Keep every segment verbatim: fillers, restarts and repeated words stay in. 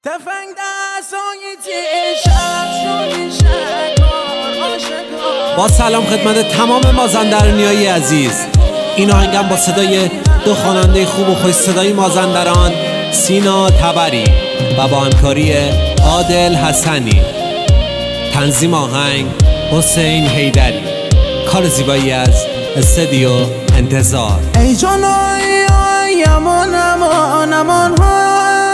تفنگ دستای دیشب شدی شکار آشکار. با سلام خدمت تمام مازندرانیای عزیز. این آهنگم با صدای دو خواننده خوب و خوش صدای مازندران، سینا تبری و با همکاری عادل حسنی. تنظیم آهنگ حسین حیدری. کار زیبایی از استودیو انتظار. ای جان آی آی امان امان امان های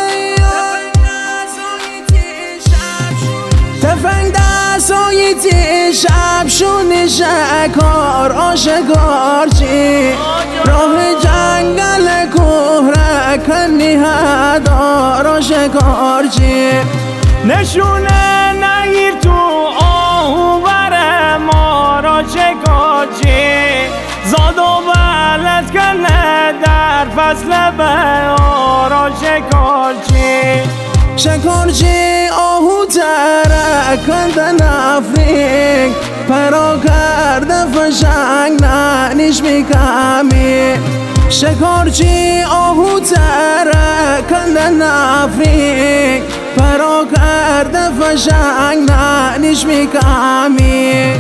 تفنگ دستای دیشب شد شکار آشکار چی راه جنگل کوه کنی هدار آشکار چی نشونه نگیر تو آهو بر مار آشکار چی زاد و بلد کنه در فصل بهار آشکار چی شکارچی آهو ترکنده نفرین پرا کرده فشنگ ننیش میکمی شکارچی آهو ترکنده نفرین پرا کرده فشنگ ننیش میکمی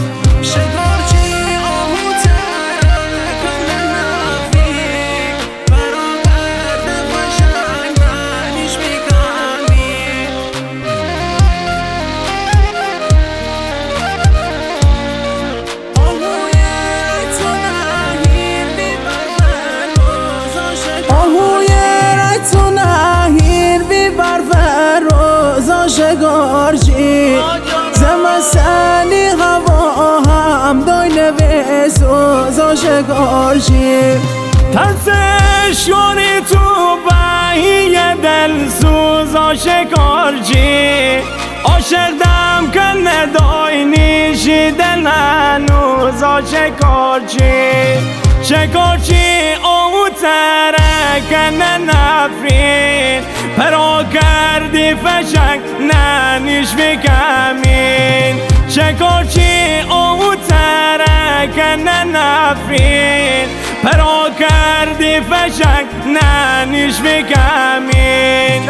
شکارچی زمستانی هوا هم دای نویسوز شکارچی تنسش کنی تو بهی دل سوز شکارچی عاشق دم کنه دای نیشی دل هنوز شکارچی شکارچی او ترکنه نفرین پرا کردی فشنگ ننیش میکمین شکارچی او ترکنه نفرین پرا کردی فشنگ ننیش میکمین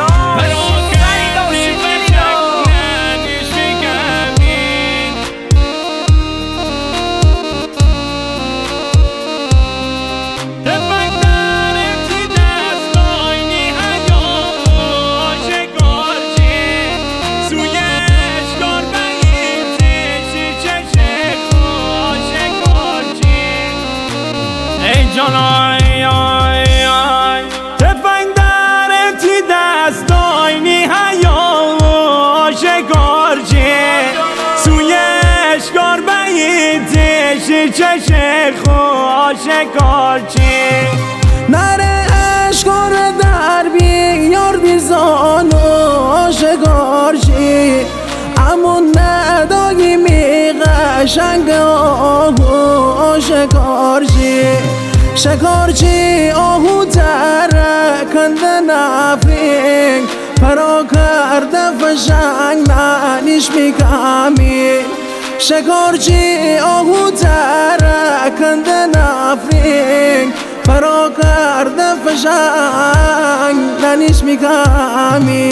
جان آی آی آی تفنگ در تی دست آینی حیا شکارچی سوی اشکار بیتشی چشم خو شکارچی نره اشکار در بیار بیزانو شکارچی امون نداگی می قشنگ آهو شکارچی شکارچی آهو ترکنده نفرین پرا کرده فشنگ ننیش میکمی شکارچی آهو ترکنده نفرین پرا کرده فشنگ ننیش میکمی